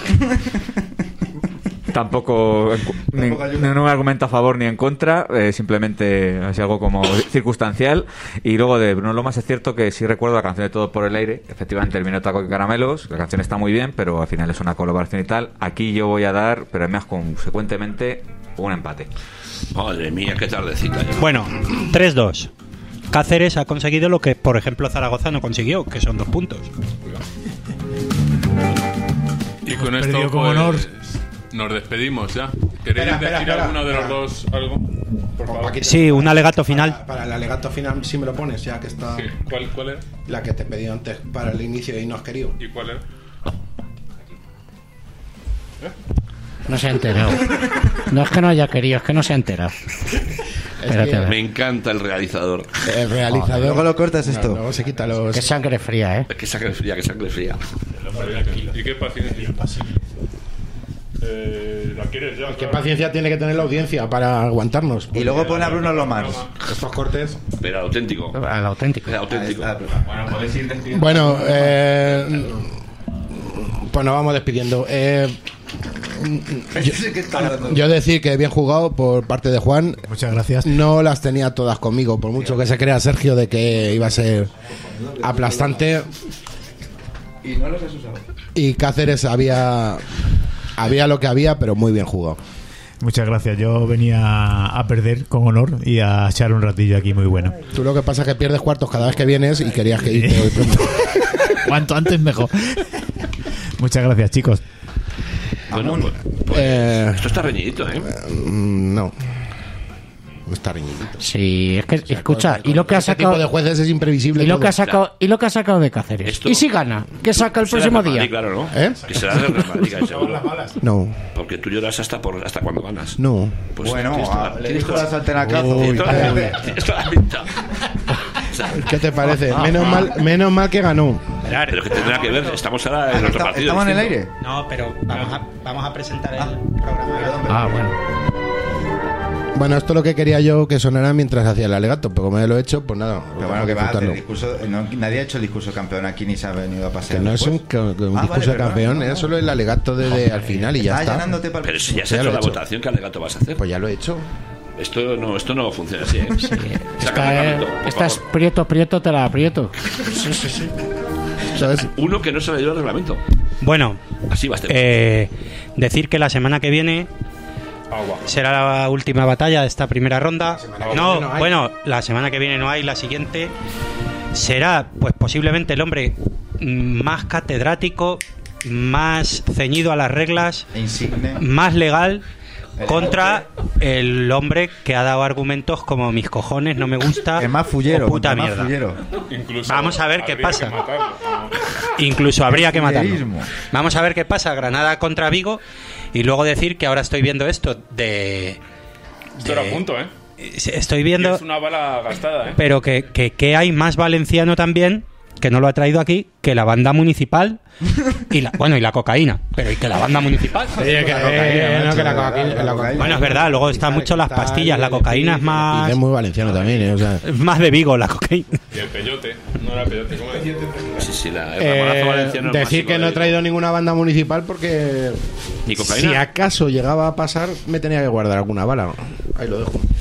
Tampoco ningún argumento a favor ni en contra, simplemente es algo como circunstancial. Y luego de Bruno Lomas es cierto que sí recuerdo la canción de Todo por el aire, efectivamente el Taco y Caramelos, la canción está muy bien, pero al final es una colaboración y tal. Aquí yo voy a dar, pero además consecuentemente, un empate. Madre mía, qué tardecita. Bueno, 3-2. Cáceres ha conseguido lo que, por ejemplo, Zaragoza no consiguió, que son 2 puntos. Y con esto perdido como pues, honor. nos despedimos ya. ¿Queréis Espera, decir espera, alguno de los espera. dos algo? Por favor. Sí, un alegato final. Para el alegato final, si me lo pones, ya que está Sí. ¿Cuál era? la que te he pedido antes para el inicio y no has querido. ¿Y cuál era? No se ha enterado. No es que no haya querido, es que no se ha enterado. Espérate, a ver. Me encanta el realizador. El realizador. Luego lo cortas esto. Luego se quita los. Qué sangre fría, ¿eh? Que sangre fría, que sangre fría. ¿Y qué paciencia? ¿La quieres ya? ¿Qué paciencia tiene que tener la audiencia para aguantarnos? Y luego pone a Bruno Lomas. Estos cortes. Pero auténtico. Al auténtico. El auténtico. Bueno, podéis ir despidiendo. Bueno, pues nos vamos despidiendo. Yo decir que bien jugado por parte de Juan. Muchas gracias. No las tenía todas conmigo, por mucho que se crea Sergio de que iba a ser aplastante. Y no los has usado. Y Cáceres había lo que había, pero muy bien jugado. Muchas gracias. Yo venía a perder con honor y a echar un ratillo aquí muy bueno. Tú lo que pasa es que pierdes cuartos cada vez que vienes y querías que irte hoy pronto. Cuanto antes mejor. Muchas gracias, chicos. Bueno, pues, esto está reñidito, ¿eh? No. No está reñidito. Sí, es que, escucha, y lo que ha Este sacado... tipo de jueces es imprevisible. Y lo todo. que ha sacado de Cáceres. Esto- ¿Y si gana? ¿Qué saca el próximo día? Claro, ¿no? ¿Eh? Que será de Real Madrid, seguro. No. Porque tú lloras hasta cuando ganas. No. Pues Bueno, tienes toda- le tienes dijo toda- la sartén a cazo. Uy, tienes toda la pinta. O sea, ¿Qué te parece? Menos mal que ganó. pero que tendrá que ver, estamos ahora en otro partido. ¿Estamos en el distinto. aire? No, pero vamos a presentar el programa. Ah, bueno. Bueno, esto es lo que quería yo que sonara mientras hacía el alegato, pero como ya lo he hecho, pues nada. Pero vamos bueno, que va a hacer disfrutarlo. el discurso. Nadie ha hecho el discurso campeón aquí ni se ha venido a pasear. Que no es un, después. que un Ah, discurso vale, de campeón, perdón, es solo el alegato de al final y ya Está está. llenándote para Pero si ya se Ya ha lo hecho he la hecho. votación, ¿qué alegato vas a hacer? Pues ya lo he hecho. Esto no funciona así, ¿eh? Saca el Esta reglamento, por es favor. prieto, te la aprieto. ¿Sabes? Uno que no se le dio el reglamento. Bueno, Así va a estar. decir que la semana que viene será la última batalla de esta primera ronda. No, no hay. bueno, la semana que viene no hay, la siguiente será pues posiblemente el hombre más catedrático, más ceñido a las reglas, insigne. más legal contra el hombre que ha dado argumentos como mis cojones, no me gusta, El más fullero. o puta contra el mierda. más fullero. Incluso Vamos a ver qué habría pasa. que matarlo. Incluso habría que matarlo. Fullerismo. Vamos a ver qué pasa, Granada contra Vigo, y luego decir que ahora estoy viendo esto de... Esto era a punto, ¿eh? Estoy Y viendo, es una bala gastada, ¿eh? pero que hay más valenciano también, que no lo ha traído aquí, que la banda municipal y la cocaína. Pero y que la banda municipal. Bueno, es verdad, luego están mucho las pastillas, la cocaína es Y más... es muy valenciano también, o sea. Es más de Vigo la cocaína. Y el peyote. No era peyote, ¿cómo es? Sí, sí, el ramonazo valenciano es Decir máximo que no he de- traído ninguna banda municipal porque ¿Ni cocaína? si acaso llegaba a pasar me tenía que guardar alguna bala. Ahí lo dejo.